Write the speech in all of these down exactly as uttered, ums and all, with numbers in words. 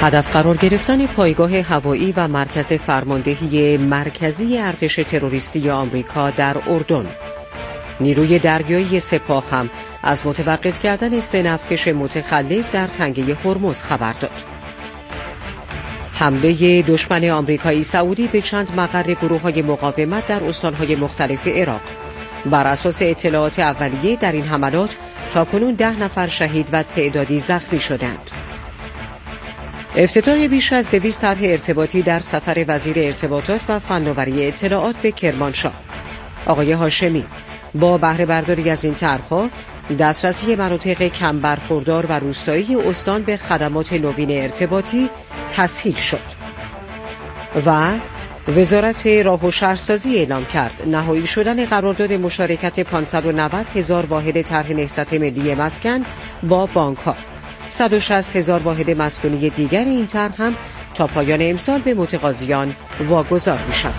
هدف قرار گرفتن پایگاه هوایی و مرکز فرماندهی مرکزی ارتش تروریستی آمریکا در اردن. نیروی دریایی سپاه هم از متوقف کردن سه نفتکش متخلف در تنگه هرمز خبر داد. حمله دشمن آمریکایی سعودی به چند مقر گروه‌های مقاومت در استان‌های مختلف عراق. بر اساس اطلاعات اولیه در این حملات تاکنون ده نفر شهید و تعدادی زخمی شدند. افتتاح بیش از دویست طرح ارتباطی در سفر وزیر ارتباطات و فناوری اطلاعات به کرمانشاه. آقای هاشمی با بهره برداری از این طرح‌ها دسترسی مناطق کم برخوردار و روستایی استان به خدمات نوین ارتباطی تسهیل شد. و وزارت راه و شهرسازی اعلام کرد نهایی شدن قرارداد مشارکت پانصد و نود هزار واحد طرح نهضت ملی مسکن با بانک‌ها. صد و شصت هزار واحد مسکونی دیگر این طرح هم تا پایان امسال به متقاضیان واگذار می‌شود.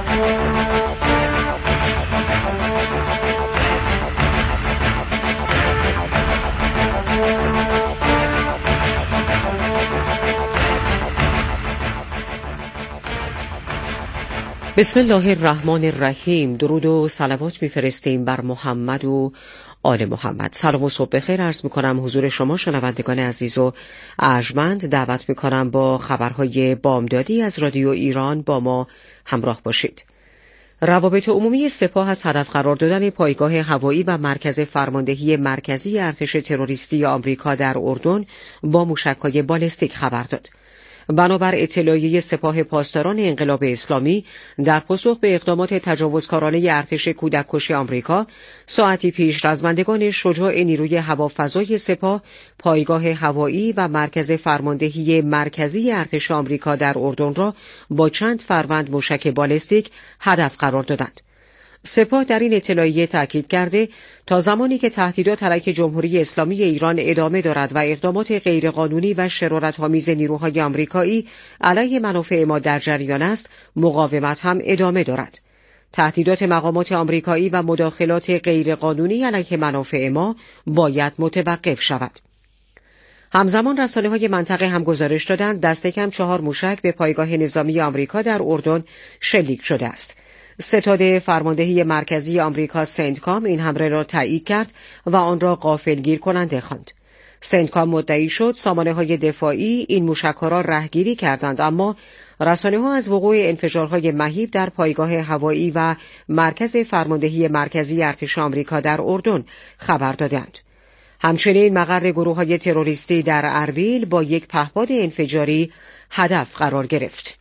بسم الله الرحمن الرحیم. درود و صلوات میفرستیم بر محمد و آل محمد. سلام و صبح بخیر عرض میکنم حضور شما شنوندگان عزیز و ارجمند. دعوت میکنم با خبرهای بامدادی از رادیو ایران با ما همراه باشید. روابط عمومی سپاه از هدف قرار دادن پایگاه هوایی و مرکز فرماندهی مرکزی ارتش تروریستی آمریکا در اردن با موشک‌های بالستیک خبر داد. بنابر اطلاعیه سپاه پاسداران انقلاب اسلامی در پاسخ به اقدامات تجاوزکارانه ارتش کودککش آمریکا، ساعتی پیش رزمندگان شجاع نیروی هوافضای سپاه پایگاه هوایی و مرکز فرماندهی مرکزی ارتش آمریکا در اردن را با چند فروند موشک بالستیک هدف قرار دادند. سپاه در این اطلاعیه تاکید کرده تا زمانی که تهدیدات علیه جمهوری اسلامی ایران ادامه دارد و اقدامات غیرقانونی و شرارت‌آمیز نیروهای آمریکایی علیه منافع ما در جریان است، مقاومت هم ادامه دارد. تهدیدات مقامات آمریکایی و مداخلات غیرقانونی علیه منافع ما باید متوقف شود. همزمان رسانه‌های منطقه هم گزارش دادند دست کم چهار موشک به پایگاه نظامی آمریکا در اردن شلیک شده است. ستاد فرماندهی مرکزی آمریکا سنتکام این حمله را تایید کرد و آن را غافلگیر کننده خواند. سنتکام مدعی شد سامانه‌های دفاعی این موشک‌ها را رهگیری کردند، اما رسانه‌ها از وقوع انفجارهای مهیب در پایگاه هوایی و مرکز فرماندهی مرکزی ارتش آمریکا در اردن خبر دادند. همچنین مقر گروه‌های تروریستی در اربیل با یک پهپاد انفجاری هدف قرار گرفت.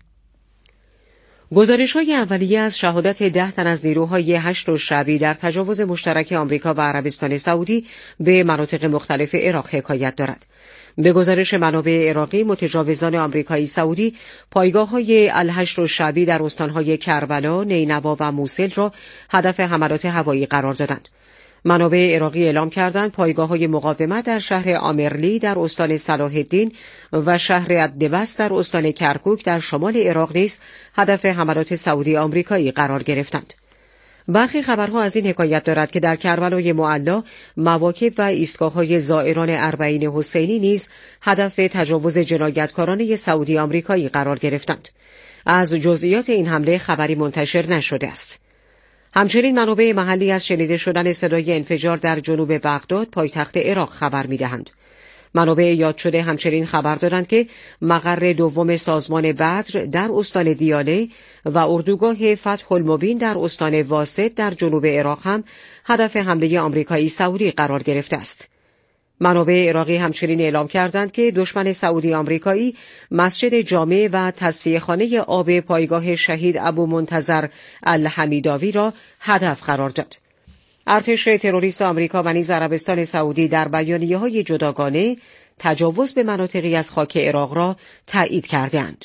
گزارش‌های اولیه از شهادت ده تن از نیروهای هشت شعبی در تجاوز مشترک آمریکا و عربستان سعودی به مناطق مختلف عراق حکایت دارد. به گزارش منابع عراقی، متجاوزان آمریکایی سعودی پایگاه‌های الهشت شعبی در استان‌های کربلا، نینوا و موصل را هدف حملات هوایی قرار دادند. منابع عراقی اعلام کردند پایگاه‌های مقاومت در شهر آمرلی در استان صلاح الدین و شهر الدبس در استان کرکوک در شمال عراق نیز هدف حملات سعودی آمریکایی قرار گرفتند. برخی خبرها از این حکایت دارد که در کربلای معلا مواکب و ایستگاه‌های زائران اربعین حسینی نیز هدف تجاوز جنایتکارانه سعودی آمریکایی قرار گرفتند. از جزئیات این حمله خبری منتشر نشده است. همچنین منابع محلی از شنیده شدن صدای انفجار در جنوب بغداد پایتخت عراق خبر می‌دهند. منابع یاد شده همچنین خبر دادند که مقر دوم سازمان بدر در استان دیاله و اردوگاه فتح المبین در استان واسط در جنوب عراق هم هدف حمله آمریکایی سعودی قرار گرفته است. منابع عراقی همچنین اعلام کردند که دشمن سعودی آمریکایی مسجد جامع و تصفیه‌خانه آب پایگاه شهید ابو منتظر الحمیداوی را هدف قرار داد. ارتش تروریست آمریکا و نیز عربستان سعودی در بیانیه‌های جداگانه تجاوز به مناطقی از خاک عراق را تایید کردند.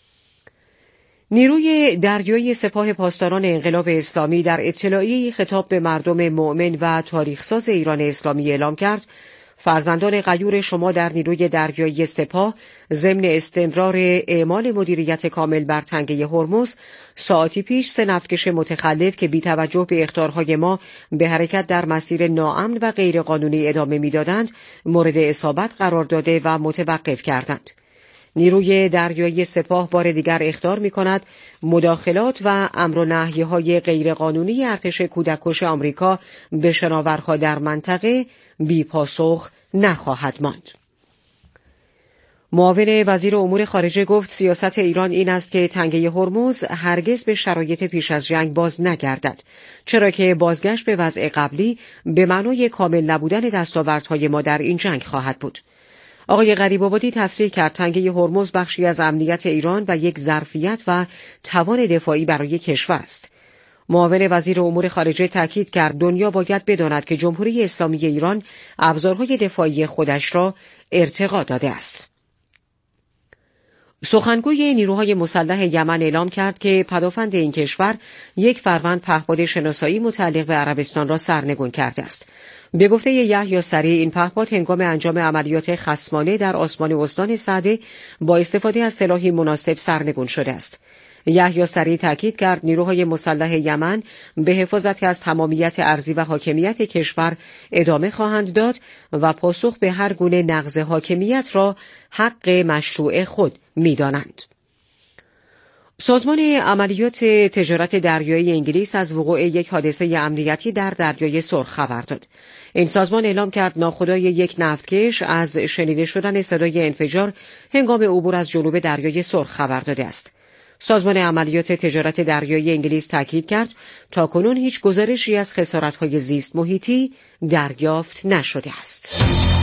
نیروی دریایی سپاه پاسداران انقلاب اسلامی در اطلاعیه‌ای خطاب به مردم مؤمن و تاریخساز ایران اسلامی اعلام کرد فرزندان غیور شما در نیروی دریایی سپاه ضمن استمرار اعمال مدیریت کامل بر تنگه هرمز ساعتی پیش سه نفتکش متخلف که بی توجه به اخطارهای ما به حرکت در مسیر ناامن و غیرقانونی ادامه میدادند مورد اصابت قرار داده و متوقف کردند. نیروی دریایی سپاه بار دیگر اخطار می‌کند مداخلات و امر و نهی‌های غیرقانونی ارتش کودککش آمریکا به شناورها در منطقه بی پاسخ نخواهد ماند. معاون وزیر امور خارجه گفت سیاست ایران این است که تنگه هرمز هرگز به شرایط پیش از جنگ باز نگردد، چرا که بازگشت به وضع قبلی به معنای کامل نبودن دستاوردهای ما در این جنگ خواهد بود. آقای غریب‌آبادی تصریح کرد تنگه هرمز بخشی از امنیت ایران و یک ظرفیت و توان دفاعی برای کشور است. معاون وزیر امور خارجه تاکید کرد دنیا باید بداند که جمهوری اسلامی ایران ابزارهای دفاعی خودش را ارتقا داده است. سخنگوی نیروهای مسلح یمن اعلام کرد که پدافند این کشور یک فروند پهپاد شناسایی متعلق به عربستان را سرنگون کرده است. به گفته یحیی سریع این پهپاد هنگام انجام عملیات خصمانه در آسمان استان سعده با استفاده از سلاحی مناسب سرنگون شده است. یحیی سریع تاکید کرد نیروهای مسلح یمن به حفاظت از تمامیت ارضی و حاکمیت کشور ادامه خواهند داد و پاسخ به هر گونه نقض حاکمیت را حق مشروع خود می‌دانند. سازمان عملیات تجارت دریایی انگلیس از وقوع یک حادثه امنیتی در دریای سرخ خبر داد. این سازمان اعلام کرد ناخودآگاه یک نفتکش از شنیده شدن صدای انفجار هنگام عبور از جنوب دریای سرخ خبر داده است. سازمان عملیات تجارت دریایی انگلیس تاکید کرد تاکنون هیچ گزارشی از خسارت‌های زیست محیطی دریافت نشده است.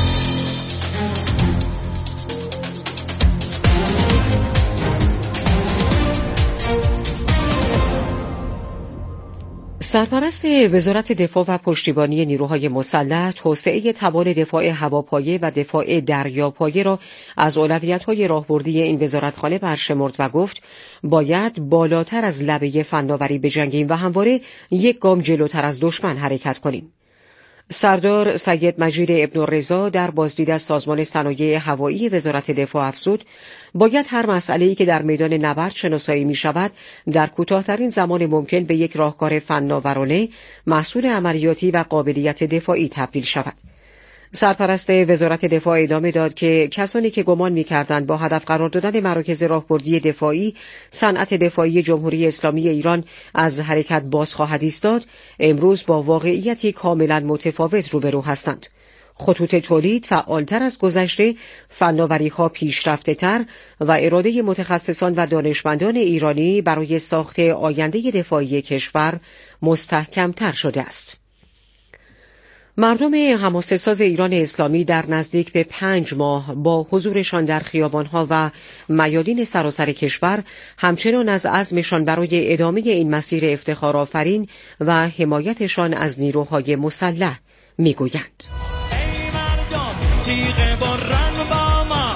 سرپرست وزارت دفاع و پشتیبانی نیروهای مسلح توسعه توان دفاع هواپایه و دفاع دریاپایه را از اولویت‌های راهبردی این وزارتخانه برشمرد و گفت باید بالاتر از لبه فناوری بجنگیم و همواره یک گام جلوتر از دشمن حرکت کنیم. سردار سید مجید ابن رضا در بازدید از سازمان صنایع هوایی وزارت دفاع افزود باید هر مسئله‌ای که در میدان نبرد شناسایی می‌شود در کوتاه‌ترین زمان ممکن به یک راهکار فناورانه، محصول عملیاتی و قابلیت دفاعی تبدیل شود. سرپرست وزارت دفاع ادامه داد که کسانی که گمان می‌کردند با هدف قرار دادن مراکز راهبردی دفاعی صنعت دفاعی جمهوری اسلامی ایران از حرکت باز خواهد ایستاد، امروز با واقعیتی کاملا متفاوت روبرو هستند. خطوط تولید فعالتر از گذشته، فناوری‌ها پیشرفته‌تر و اراده متخصصان و دانشمندان ایرانی برای ساخت آینده دفاعی کشور مستحکم‌تر شده است. مردم حماسه‌ساز ایران اسلامی در نزدیک به پنج ماه با حضورشان در خیابانها و میادین سراسر کشور همچنان از عزمشان برای ادامه این مسیر افتخارآفرین و حمایتشان از نیروهای مسلح میگویند. ای مردم تیغ برن با ما،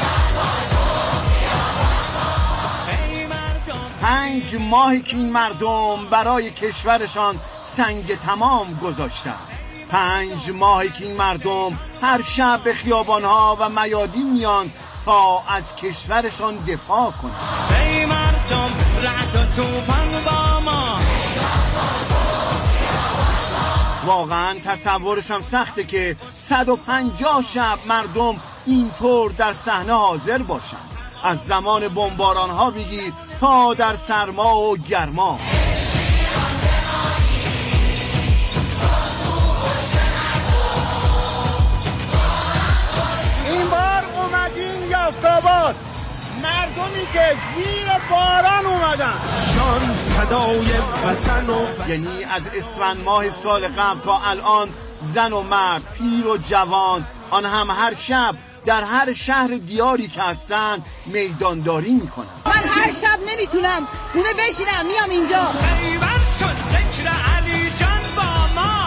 ای مردم پنج ماهی که این مردم برای کشورشان سنگ تمام گذاشتن، پنج ماهی که این مردم هر شب به خیابانها و میادین میان تا از کشورشان دفاع کنند. ای مردم رعد و طوفان با ما. واقعا تصورشم سخته که صد و پنجاه شب مردم اینطور در صحنه حاضر باشند، از زمان بمباران ها بگیر تا در سرما و گرما. یافتاباد مردمی که زیر باران اومدن جان صدای وطن و یعنی از اسفند ماه سال قبل تا الان زن و مرد، پیر و جوان، آن هم هر شب در هر شهر دیاری که هستن میدانداری میکنن. من هر شب نمیتونم خونه بشینم، میام اینجا. خیبر شد ذکر علی جان با ما.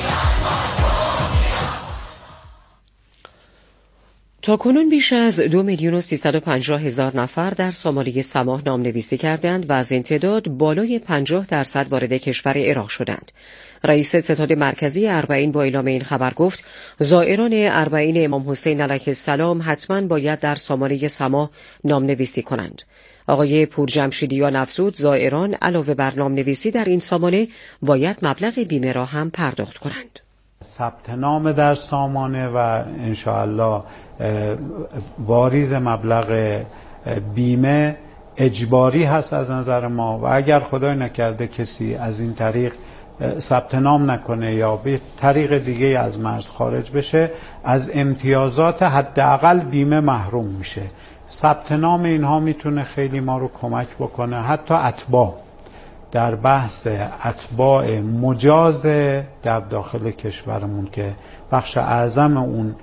تا کنون بیش از دو میلیون و سیصد و پنجاه هزار نفر در سامانه سماح نامنویسی کردند و از این تعداد بالای پنجاه درصد وارد کشور عراق شدند. رئیس ستاد مرکزی اربعین با اعلام این خبر گفت زائران اربعین امام حسین علیه السلام حتما باید در سامانه سماح نامنویسی کنند. آقای پورجمشیدیان افزود زائران علاوه بر نامنویسی در این سامانه باید مبلغ بیمه را هم پرداخت کنند. ثبت نام در سامانه و انشاءالله واریز مبلغ بیمه اجباری هست از نظر ما و اگر خدای نکرده کسی از این طریق ثبت نام نکنه یا به طریق دیگه از مرز خارج بشه از امتیازات حداقل بیمه محروم میشه. ثبت نام اینها میتونه خیلی ما رو کمک بکنه. حتی اتباع در بحث اتباع مجاز در داخل کشورمون که بخش اعظم اون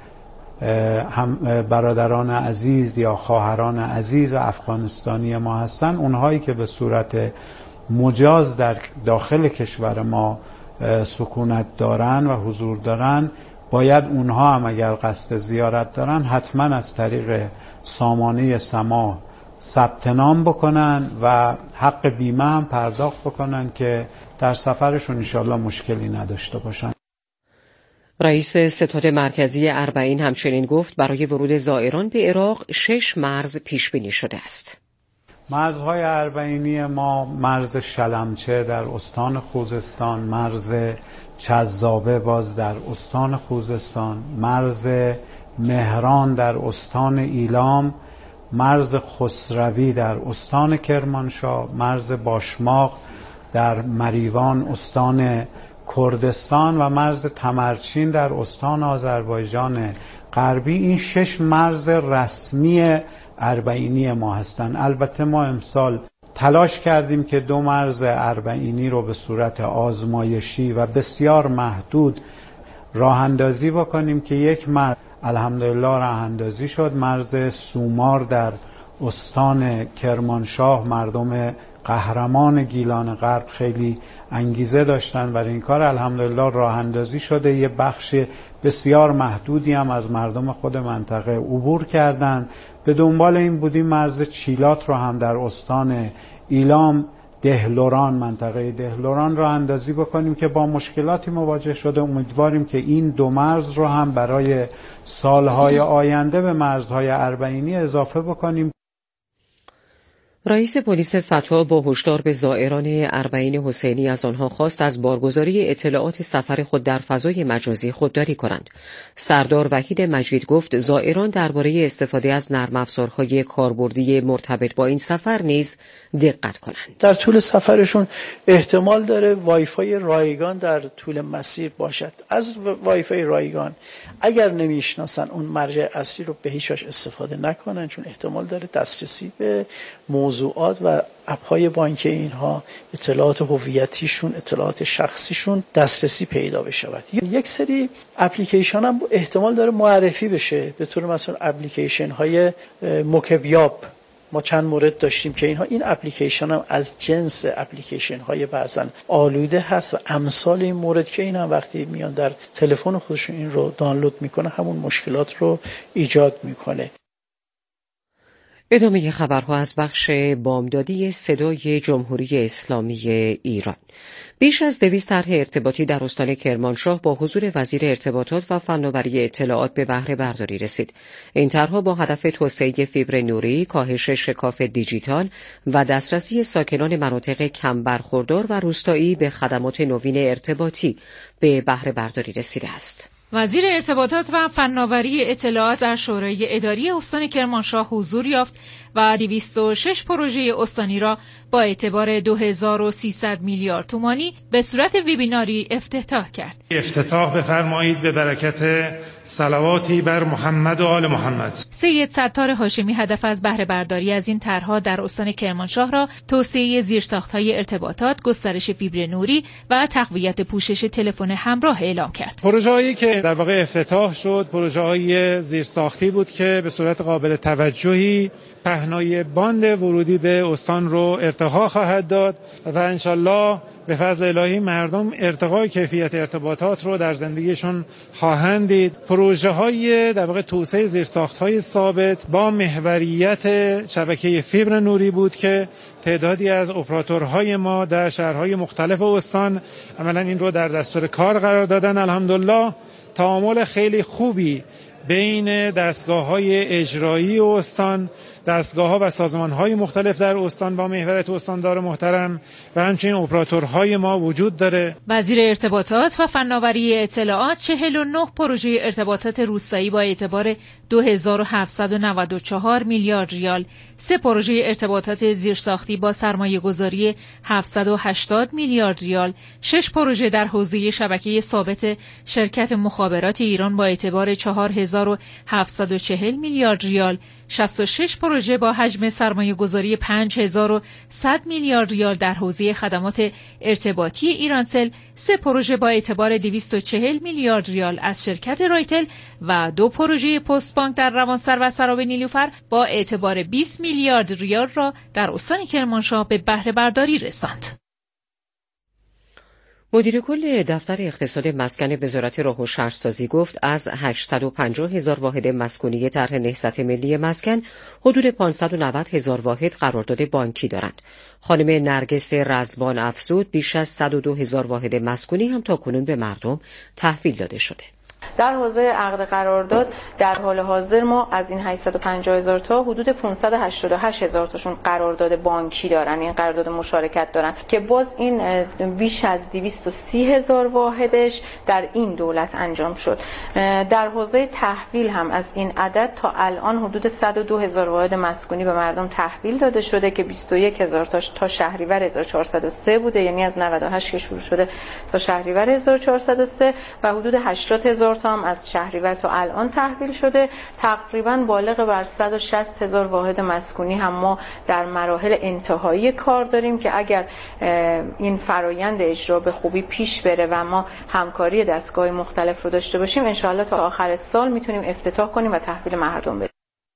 هم برادران عزیز یا خواهران عزیز افغانستانی ما هستن، اونهایی که به صورت مجاز در داخل کشور ما سکونت دارن و حضور دارن، باید اونها هم اگر قصد زیارت دارن حتما از طریق سامانه سما ثبت نام بکنن و حق بیمه هم پرداخت بکنن که در سفرشون انشالله مشکلی نداشته باشن. رئیس ستاد مرکزی اربعین همچنین گفت برای ورود زائران به عراق شش مرز پیش بینی شده است. مرزهای اربعینی ما مرز شلمچه در استان خوزستان، مرز چذابه باز در استان خوزستان، مرز مهران در استان ایلام، مرز خسروی در استان کرمانشاه، مرز باشماق در مریوان استان کردستان و مرز تمرچین در استان آذربایجان غربی. این شش مرز رسمی اربعینی ما هستند. البته ما امسال تلاش کردیم که دو مرز اربعینی رو به صورت آزمایشی و بسیار محدود راه اندازی بکنیم که یک مرز الحمدلله راه اندازی شد. مرز سومار در استان کرمانشاه مردم قهرمان گیلان غرب خیلی انگیزه داشتن برای این کار، الحمدلله راه اندازی شده. یه بخش بسیار محدودی هم از مردم خود منطقه عبور کردن. به دنبال این بودیم مرز چیلات رو هم در استان ایلام دهلوران، منطقه دهلوران راه اندازی بکنیم که با مشکلاتی مواجه شده. امیدواریم که این دو مرز رو هم برای سالهای آینده به مرزهای اربعینی اضافه بکنیم. رئیس پلیس فتح با هشدار به زائران اربعین حسینی از آنها خواست از بارگذاری اطلاعات سفر خود در فضای مجازی خودداری کنند. سردار وحید مجید گفت زائران درباره استفاده از نرم افزارهای کاربردی مرتبط با این سفر نیز دقت کنند. در طول سفرشون احتمال داره وایفای رایگان در طول مسیر باشد. از وایفای رایگان اگر نمیشناسن اون مرجع اصلی رو به هیچ وجه استفاده نکنن، چون احتمال داره دسترسی به موضوعات و اپ‌های بانکی اینها، اطلاعات هویتیشون، اطلاعات شخصیشون دسترسی پیدا بشود. یک سری اپلیکیشن هم احتمال داره معرفی بشه، به طور مثلا اپلیکیشن های مکبیاب. ما چند مورد داشتیم که اینها این اپلیکیشن هم از جنس اپلیکیشن های بعضن آلوده هست و امثال این مورد که این هم وقتی میان در تلفن خودشون این رو دانلود میکنه همون مشکلات رو ایجاد میکنه. ادامه خبرها از بخش بامدادی صدای جمهوری اسلامی ایران. بیش از دویست طرح ارتباطی در استان کرمانشاه با حضور وزیر ارتباطات و فناوری اطلاعات به بهره برداری رسید. این طرحها با هدف توسعه فیبر نوری، کاهش شکاف دیجیتال و دسترسی ساکنان مناطق کم برخوردار و روستایی به خدمات نوین ارتباطی به بهره برداری رسیده است. وزیر ارتباطات و فناوری اطلاعات در شورای اداری استان کرمانشاه حضور یافت و دویست و شش پروژه استانی را با اعتبار دو هزار و سیصد میلیارد تومانی به صورت وبیناری افتتاح کرد. افتتاح بفرمایید به برکت صلواتی بر محمد و آل محمد. سید ستار هاشمی هدف از بهره برداری از این طرحها در استان کرمانشاه را توسعه زیرساخت‌های ارتباطات، گسترش فیبر نوری و تقویت پوشش تلفن همراه اعلام کرد. پروژه‌هایی که در واقع افتتاح شد پروژه‌های زیرساختی بود که به صورت قابل توجهی پهنای باند ورودی به استان رو ارتقا خواهد داد و انشالله به فضل الهی مردم ارتقای کیفیت ارتباطات رو در زندگیشون خواهند دید. پروژه های در واقع توسعه زیرساخت های ثابت با محوریت شبکه فیبر نوری بود که تعدادی از اپراتورهای ما در شهرهای مختلف استان عملا این رو در دستور کار قرار دادن. الحمدلله تعامل خیلی خوبی بین دستگاه‌های اجرایی استان، دستگاه‌ها و سازمان‌های مختلف در استان با محوریت استاندار محترم و همچنین اپراتورهای ما وجود داره. وزیر ارتباطات و فناوری اطلاعات چهل و نه پروژه ارتباطات روستایی با اعتبار دو هزار و هفتصد و نود و چهار میلیارد ریال، سه پروژه ارتباطات زیرساختی با سرمایه‌گذاری هفتصد و هشتاد میلیارد ریال، شش پروژه در حوزه شبکه ثابت شرکت مخابرات ایران با اعتبار چهار هزار و هفتصد و چهل میلیارد ریال، شصت و شش پروژه با حجم سرمایه‌گذاری پنج هزار و صد میلیارد ریال در حوزه خدمات ارتباطی ایرانسل، سه پروژه با اعتبار دویست و چهل میلیارد ریال از شرکت رایتل و دو پروژه پست بانک در روانسر و سراب نیلوفر با اعتبار بیست میلیارد ریال را در استان کرمانشاه به بهره برداری رساند. مدیر کل دفتر اقتصاد مسکن وزارت راه و شهرسازی گفت از هشتصد و پنجاه هزار واحد مسکونی طرح نهضت ملی مسکن حدود پانصد و نود هزار واحد قرارداد بانکی دارند. خانم نرگس رزبان افزود بیش از صد و دو هزار واحد مسکونی هم تاکنون به مردم تحویل داده شده. در حوزه عقد قرارداد در حال حاضر ما از این هشتصد و پنجاه هزار تا حدود پانصد و هشتاد و هشت هزار تاشون قرارداد بانکی دارن، این قرارداد مشارکت دارن که باز این بیش از دویست و سی هزار واحدش در این دولت انجام شد. در حوزه تحویل هم از این عدد تا الان حدود صد و دو هزار واحد مسکونی به مردم تحویل داده شده که بیست و یک هزار تاش تا شهریور هزار و چهارصد و سه بوده، یعنی از نود و هشت که شروع شده تا شهریور هزار و چهارصد و سه و حدود هشتاد هزار تا هم از شهریور تا الان تحویل شده. تقریبا بالغ بر صد و شصت هزار واحد مسکونی هم ما در مراحل انتهایی کار داریم که اگر این فرایند اجرا به خوبی پیش بره و ما همکاری دستگاه مختلف رو داشته باشیم، انشاءالله تا آخر سال میتونیم افتتاح کنیم و تحویل مردم بدیم.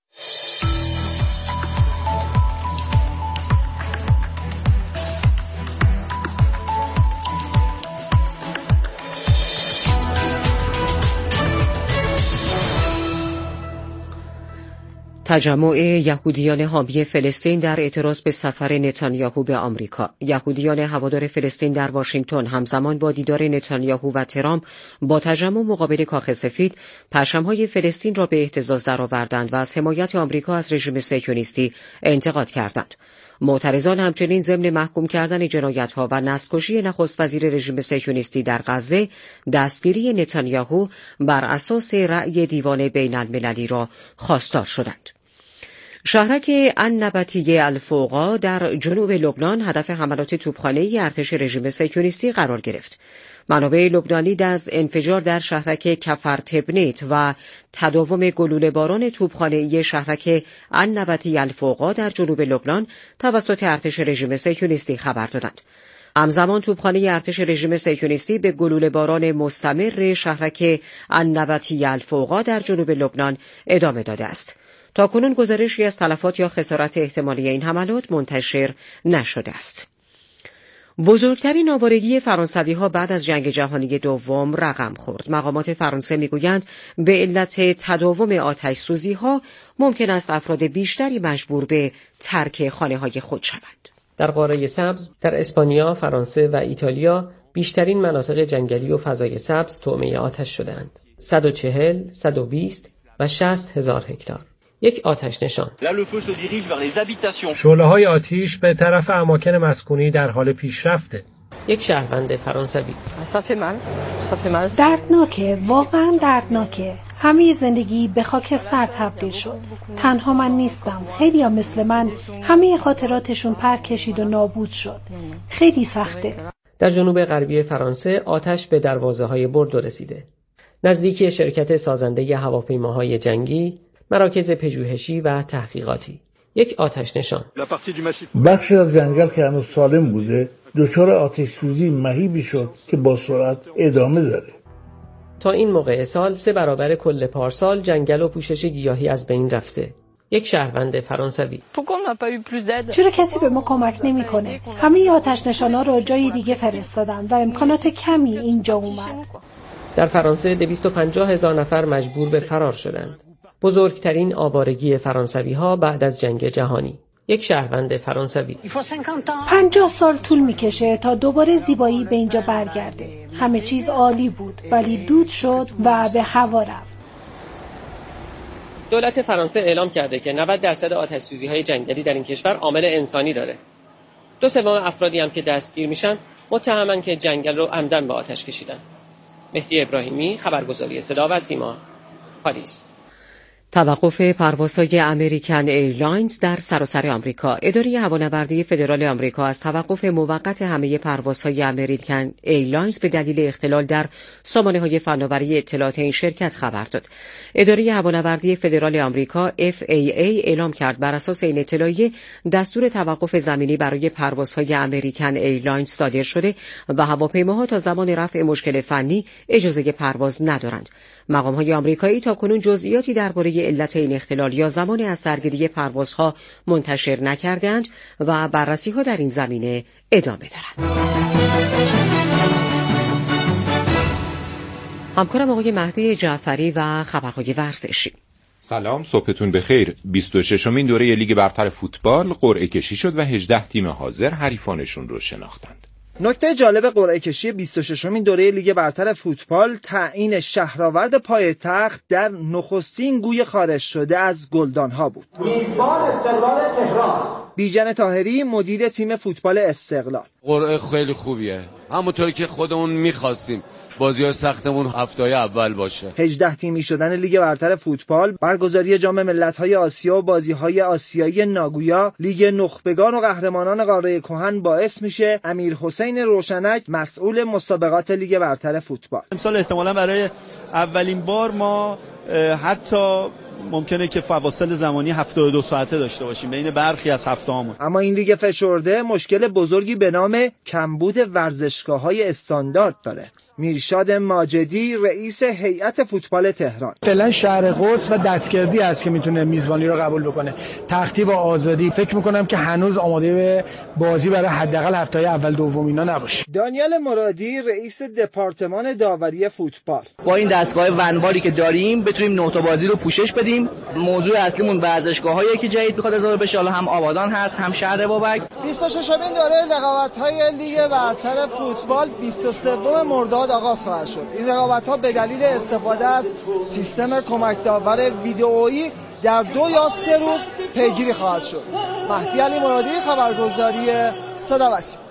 تجمع یهودیان حامی فلسطین در اعتراض به سفر نتانیاهو به آمریکا. یهودیان هوادار فلسطین در واشنگتن همزمان با دیدار نتانیاهو و ترامپ با تجمع مقابل کاخ سفید پرچم‌های فلسطین را به اهتزاز درآوردند و از حمایت آمریکا از رژیم صهیونیستی انتقاد کردند. معترضان همچنین ضمن محکوم کردن جنایت‌ها و نسل‌کشی نخست وزیر رژیم صهیونیستی در غزه، دستگیری نتانیاهو بر اساس رأی دیوان بین‌المللی را خواستار شدند. شهرک النبطیه الفوقا در جنوب لبنان هدف حملات توپخانه‌ای ارتش رژیم صهیونیستی قرار گرفت. منابع لبنانی از انفجار در شهرک کفر تبنیت و تداوم گلوله باران توپخانه‌ای شهرک النبطیه الفوقا در جنوب لبنان توسط ارتش رژیم صهیونیستی خبر دادند. همزمان توپخانه ارتش رژیم صهیونیستی به گلوله باران مستمر شهرک النبطیه الفوقا در جنوب لبنان ادامه داده است. تاکنون گزارشی از تلفات یا خسارت احتمالی این حملات منتشر نشده است. بزرگترین آوارگی فرانسوی‌ها بعد از جنگ جهانی دوم رقم خورد. مقامات فرانسه می‌گویند به علت تداوم آتش‌سوزی‌ها ممکن است افراد بیشتری مجبور به ترک خانه‌های خود شوند. در قاره سبز، در اسپانیا، فرانسه و ایتالیا بیشترین مناطق جنگلی و فضای سبز طعمه آتش شدند. صد و چهل، صد و بیست و شصت هزار هکتار. یک آتش نشان. شعله‌های آتش به طرف اماکن مسکونی در حال پیشرفته. یک شهروند فرانسوی. دردناکه، واقعا دردناکه. همه زندگی به خاکستر تبدیل شد. تنها من نیستم. خیلیا مثل من همه خاطراتشون پر کشید و نابود شد. خیلی سخته. در جنوب غربی فرانسه آتش به دروازه‌های بوردو رسیده. نزدیکی شرکت سازنده هواپیماهای جنگی، مراکز پژوهشی و تحقیقاتی. یک آتش نشان. بخشی از جنگل که هنوز سالم بوده دچار آتش سوزی مهیبی شد که با سرعت ادامه داره. تا این موقع سال سه برابر کل پارسال جنگل و پوشش گیاهی از بین رفته. یک شهروند فرانسوی. چرا کسی به ما کمک نمی‌کنه؟ همه آتش نشانا رو جای دیگه فرستادن و امکانات کمی اینجا اومد. در فرانسه دویست و پنجاه هزار نفر مجبور به فرار شدند. بزرگترین آوارگی فرانسوی‌ها بعد از جنگ جهانی. یک شهروند فرانسوی. پنجاه سال طول میکشه تا دوباره زیبایی به اینجا برگرده. همه چیز عالی بود ولی دود شد و به هوا رفت. دولت فرانسه اعلام کرده که نود درصد آتش‌سوزی‌های جنگلی در این کشور عامل انسانی داره. دو سوم افرادی هم که دستگیر میشن متهمن که جنگل رو عمدن به آتش کشیدن. مهدی ابراهیمی، خبرگزاری صدا و سیما، پاریس. توقف پروازهای امریکن ایرلاینز در سراسر آمریکا. اداره هوانوردی فدرال آمریکا از توقف موقت همه پروازهای امریکن ایرلاینز به دلیل اختلال در سامانه‌های فناوری اطلاعات این شرکت خبر داد. اداره هوانوردی فدرال آمریکا اف ای ای اعلام کرد بر اساس این اطلاعیه دستور توقف زمینی برای پروازهای امریکن ایرلاینز صادر شده و هواپیماها تا زمان رفع مشکل فنی اجازه پرواز ندارند. مقام‌های آمریکایی تاکنون جزئیاتی درباره علت این اختلال یا زمان از سرگیری پروازها منتشر نکردند و بررسی‌ها در این زمینه ادامه دارد. همکارم آقای مهدی جعفری و خبرهای ورزشی. سلام، صبحتون بخیر. بیست و ششمین دوره لیگ برتر فوتبال قرعه کشی شد و هجده تیم حاضر حریفانشون رو شناختند. نکته جالب قرعه کشی بیست و ششمین دوره لیگ برتر فوتبال تعیین شهرآورد پایتخت در نخستین گوی خارج شده از گلدانها بود. میزبان استقلال تهران، بیژن طاهری مدیر تیم فوتبال استقلال. قرعه خیلی خوبیه، همونطوری که خودمون می‌خواستیم. بازی‌های سختمون هفته‌های اول باشه. هجده تیمی شدن لیگ برتر فوتبال، برگزاری جام ملت‌های آسیا و بازی‌های آسیایی ناگویا، لیگ نخبگان و قهرمانان قاره کهن باعث میشه امیرحسین روشنک مسئول مسابقات لیگ برتر فوتبال. امسال احتمالاً برای اولین بار ما حتی ممکنه که فواصل زمانی هفتاد و دو ساعته داشته باشیم بین برخی از هفته‌هامون. اما این لیگ فشرده مشکل بزرگی به نام کمبود ورزشگاه‌های استاندارد داره. میرشاد ماجدی رئیس هیئت فوتبال تهران: فعلا شهر قدس و دستگردی است که میتونه میزبانی رو قبول بکنه. تختی و آزادی فکر میکنم که هنوز آماده به بازی برای حداقل هفته‌های اول دوم اینا نباشه. دانیال مرادی رئیس دپارتمان داوری فوتبال: با این دستگاه ونواری که داریم بتونیم نقطه بازی رو پوشش بدیم. موضوع اصلیمون ورزشگاه‌هایی که جدید میخواد اضافه بشه، حالا هم آبادان هست هم شهر بابک. بیست و ششمین دوره رقابت‌های لیگ برتر فوتبال بیست و سوم مرداد آغاز خواهد شد. این رقابت‌ها به دلیل استفاده از سیستم کمک داور ویدئویی در دو یا سه روز پیگیری خواهد شد. مهدی علی مرادی، خبرگزاری صدا و سیما.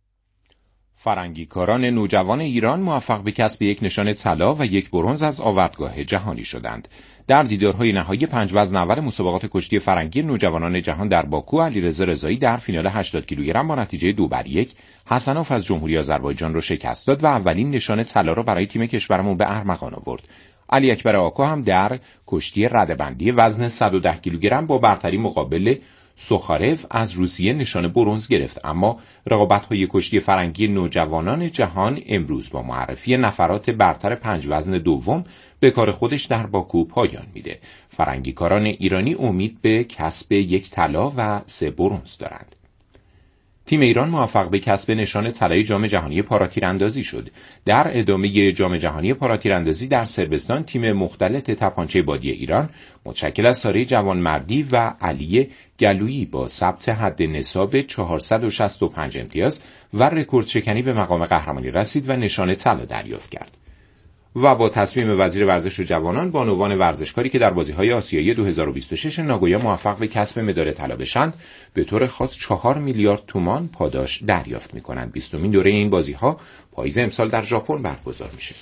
فرنگیکاران نوجوان ایران موفق به کسب یک نشان طلا و یک برنز از آوردگاه جهانی شدند. در دیدارهای نهایی پنج وزن اول مسابقات کشتی فرنگی نوجوانان جهان در باکو، علیرضا رضایی در فینال هشتاد کیلوگرم با نتیجه دو بر یک حسنوف از جمهوری آذربایجان را شکست داد و اولین نشان طلا را برای تیم کشورمون به ارمغان آورد. علی اکبر آکو هم در کشتی رده‌بندی وزن صد و ده کیلوگرم با برتری مقابل سوخارف از روسیه نشان برنز گرفت. اما رقابت‌های کشتی فرنگی نوجوانان جهان امروز با معرفی نفرات برتر پنج وزن دوم به کار خودش در باکو پایان میده. فرنگیکاران ایرانی امید به کسب یک طلا و سه برنز دارند. تیم ایران موفق به کسب نشان طلای جام جهانی پاراتیراندازی شد. در ادامه جام جهانی پاراتیراندازی در صربستان، تیم مختلط تپانچه بادی ایران متشکل از ساره جوانمردی و علی گلویی با ثبت حد نصاب چهارصد و شصت و پنج امتیاز و رکورد شکنی به مقام قهرمانی رسید و نشان طلا دریافت کرد. و با تصمیم وزیر ورزش و جوانان، بانوان ورزشکاری که در بازی‌های آسیایی دو هزار و بیست و شش ناگویا موفق به کسب مدال طلا بشند، به طور خاص چهار میلیارد تومان پاداش دریافت می‌کنند. بیستمین دوره این بازی‌ها پاییز امسال در ژاپن برگزار میشه.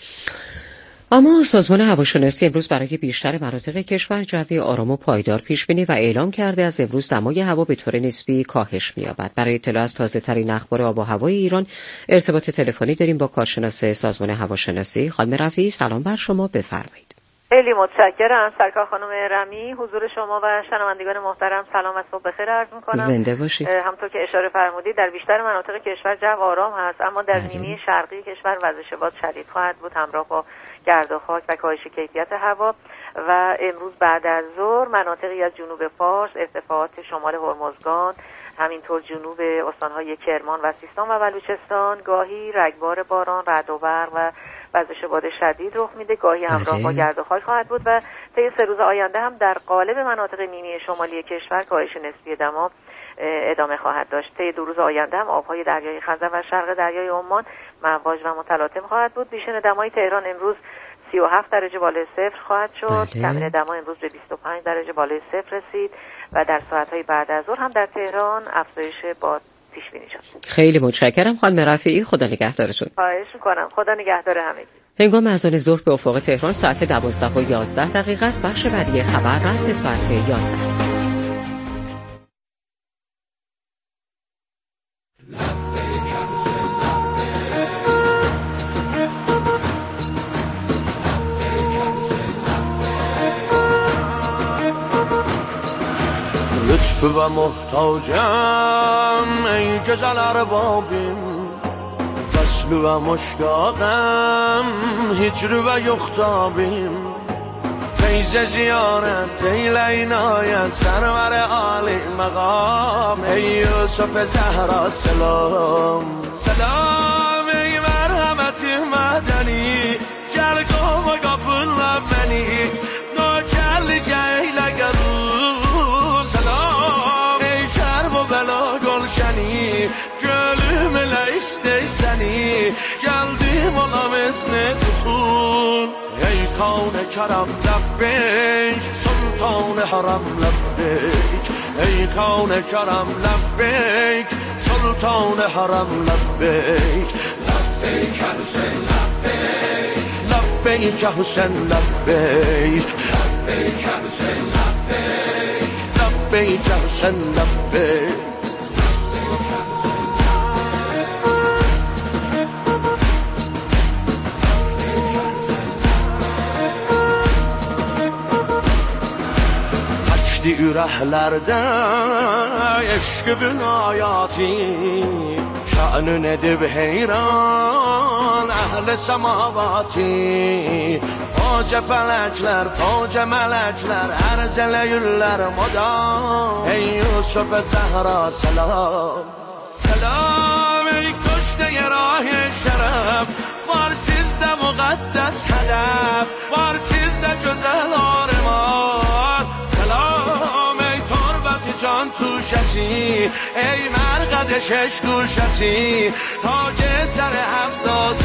اما سازمان هواشناسی امروز برای بیشتر مناطق کشور جوی آرام و پایدار پیش بینی و اعلام کرده از امروز دمای هوا به طور نسبی کاهش می‌یابد. برای اطلاع از تازه‌ترین اخبار آب و هوای ایران ارتباط تلفنی داریم با کارشناس سازمان هواشناسی. خانم رفیعی، سلام بر شما، بفرمایید. خیلی متشکرم سرکار خانم رمی. حضور شما و شنوندگان محترم سلام و صبح بخیر عرض می‌کنم. زنده باشید. همونطور که اشاره فرمودید در بیشتر مناطق کشور جو آرام هست، اما در نیمه شرقی کشور وزش باد شدید خواهد بود همراه با گرد و خاک و کاهش کیفیت هوا. و امروز بعد از ظهر مناطقی از جنوب فارس، ارتفاعات شمال هرمزگان، همینطور جنوب استان‌های کرمان و سیستان و بلوچستان گاهی رگبار باران، رعد و برق و وزش باد شدید رخ میده، گاهی همراه با گرد و خاک خواهد بود و طی سه روز آینده هم در قالب مناطق نیمه شمالی کشور کاهش نسبی دما ادامه خواهد داشت. طی دو روز آینده هم آبهای دریای خزر و شرق دریای عمان مواج و متلاطم خواهد بود. بیشتر دمای تهران امروز سی و هفت درجه بالای صفر خواهد شد. بله. کمین دما امروز به بیست و پنج درجه بالای صفر رسید و در ساعت‌های بعد از ظهر هم در تهران افزایش باد پیش بینی شد. خیلی متشکرم خانم رفیعی، خدا نگهدارتون. خواهش می‌کنم، خدا نگهدار همگی. هنگام اذان ظهر به افق تهران ساعت دوازده و یازده دقیقه است. بخش بعدی خبر رأس ساعت یازده. لطف و محتاجم ای جزل اربابیم، وصل و مشتاقم هجر و یختابیم، فیض زیارت ای لینایت سرور عالی مقام، ای یوسف زهرا سلام سلام، ey merhameti madeni gel qova qapınla məni nökərlik eylə gəlur salam, ey şərb و bəla gülşəni gölüm elə istəysəni gəldim olam izni tutur, ey kavn karam لبیک سلطان حرم لبیک، ey kavn karam لبیک سلطان حرم لبیک، لبیک حسین لبیک، لبیک حسین لبیک، لبیک حسین لبیک، لبیک حسین لبیک. Açdı ürəklərdə eşqin ayati, şanın edib heyran əhl-i səmavati, pacə fələklər, pacə mələklər ərz eləyirlər modam, ey Yusuf Zəhra salam salam, ey kuşdəyə rah-i şərəf var sizdə müqəddəs hədəf, var sizdə gözəl arman salam, ey torbəti can توشسی ای مرقد شش گوشسی تاج سر هفت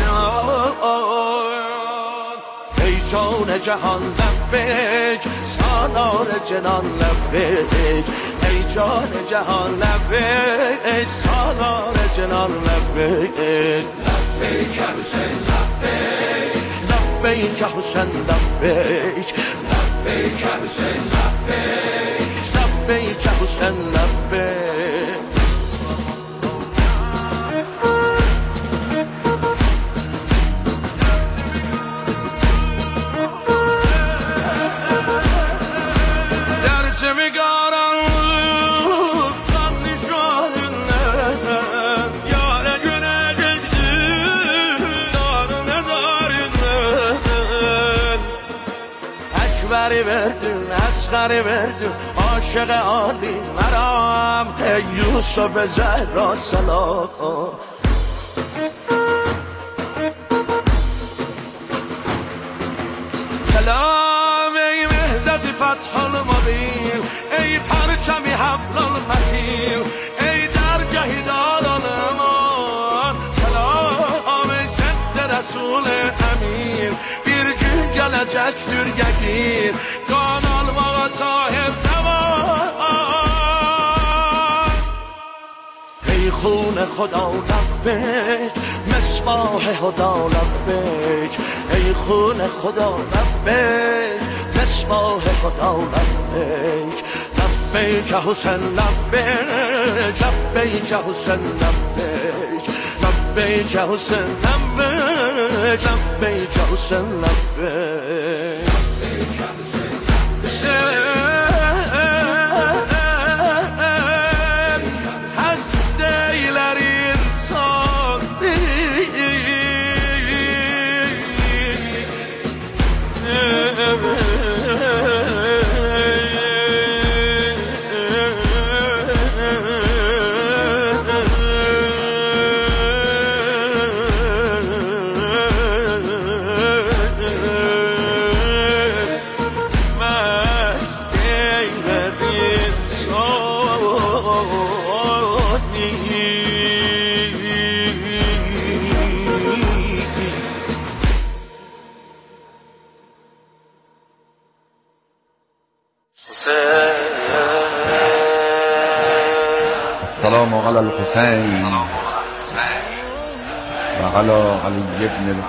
آسمان، ای جان جهان لبیک سالار جنان لبیک، ای جان جهان لبیک سالار جنان لبیک، لبیک حسین لبیک، لبیک حسین لبیک، لبیک حسین لبیک، لبیک حسین لبیک. درس میگارم kan nişanından yâre güne geçti darına darından, ekberi verdin asgari verdin aşık Ali مرام ای یوسف زهرا سلام سلام، ای مهزت فتح المبین، ای پرچم حبل المتین، ای درگه داران امان سلام، ای صد رسول امین bir gün gələcəkdir yəqin qan almağa sahib zaman، ای خون خدا لبیک مصباح هدا لبیک، ای خون خدا لبیک مصباح هدا لبیک، لبیک حسین لبیک، لبیک حسین لبیک، لبیک حسین لبیک، لبیک حسین لبیک. الحسین و علی علی ابن